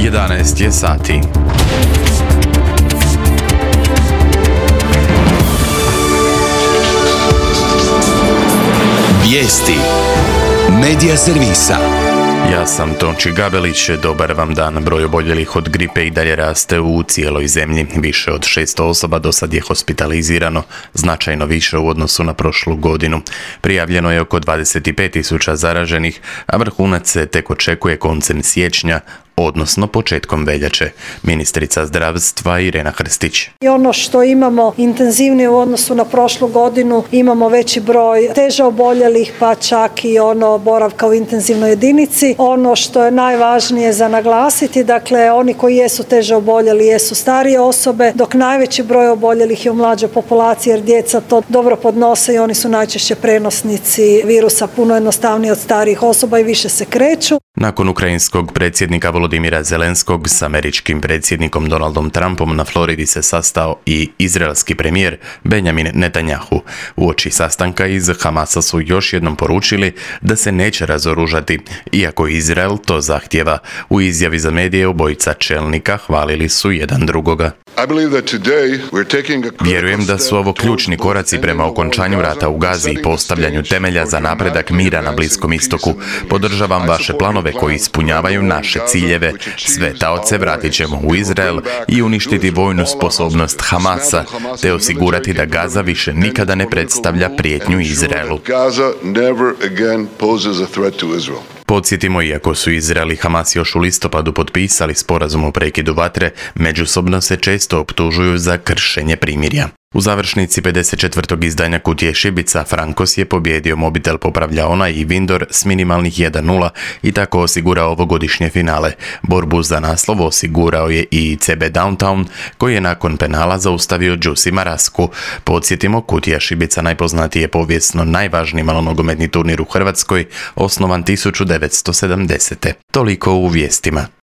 11 je sati. Vijesti Medija servisa. Ja sam Tonči Gabelić, dobar vam dan. Broj oboljelih od gripe i dalje raste u cijeloj zemlji. Više od 600 osoba do sad je hospitalizirano, značajno više u odnosu na prošlu godinu. Prijavljeno je oko 25.000 zaraženih, a vrhunac se tek očekuje koncem siječnja, odnosno početkom veljače. Ministrica zdravstva Irena Hrstić. I ono što imamo intenzivnije u odnosu na prošlu godinu, imamo veći broj teže oboljelih, pa čak i boravka u intenzivnoj jedinici. Ono što je najvažnije za naglasiti, dakle oni koji jesu teže oboljeli jesu starije osobe, dok najveći broj oboljelih je u mlađoj populaciji jer djeca to dobro podnose i oni su najčešće prenosnici virusa, puno jednostavnije od starijih osoba i više se kreću. Nakon ukrajinskog predsjednika Volodimira Zelenskog s američkim predsjednikom Donaldom Trumpom na Floridi se sastao i izraelski premijer Benjamin Netanjahu. Uoči sastanka iz Hamasa su još jednom poručili da se neće razoružati, iako Izrael to zahtjeva. U izjavi za medije obojica čelnika hvalili su jedan drugoga. Vjerujem da su ovo ključni koraci prema okončanju rata u Gazi i postavljanju temelja za napredak mira na Bliskom istoku. Podržavam vaše planove koji ispunjavaju naše ciljeve. Sve taoce vratit ćemo u Izrael i uništiti vojnu sposobnost Hamasa, te osigurati da Gaza više nikada ne predstavlja prijetnju Izraelu. Podsjetimo, iako su Izrael i Hamas još u listopadu potpisali sporazum o prekidu vatre, međusobno se često optužuju za kršenje primirja. U završnici 54. izdanja Kutije šibica Frankos je pobijedio Mobitel popravljaona i Vindor s minimalnih 1:0 i tako osigurao ovogodišnje finale. Borbu za naslov osigurao je i CB Downtown, koji je nakon penala zaustavio Đusi Marasku. Podsjetimo, Kutija šibica najpoznatiji je povijesno najvažniji malonogometni turnir u Hrvatskoj, osnovan 1970. Toliko u vijestima.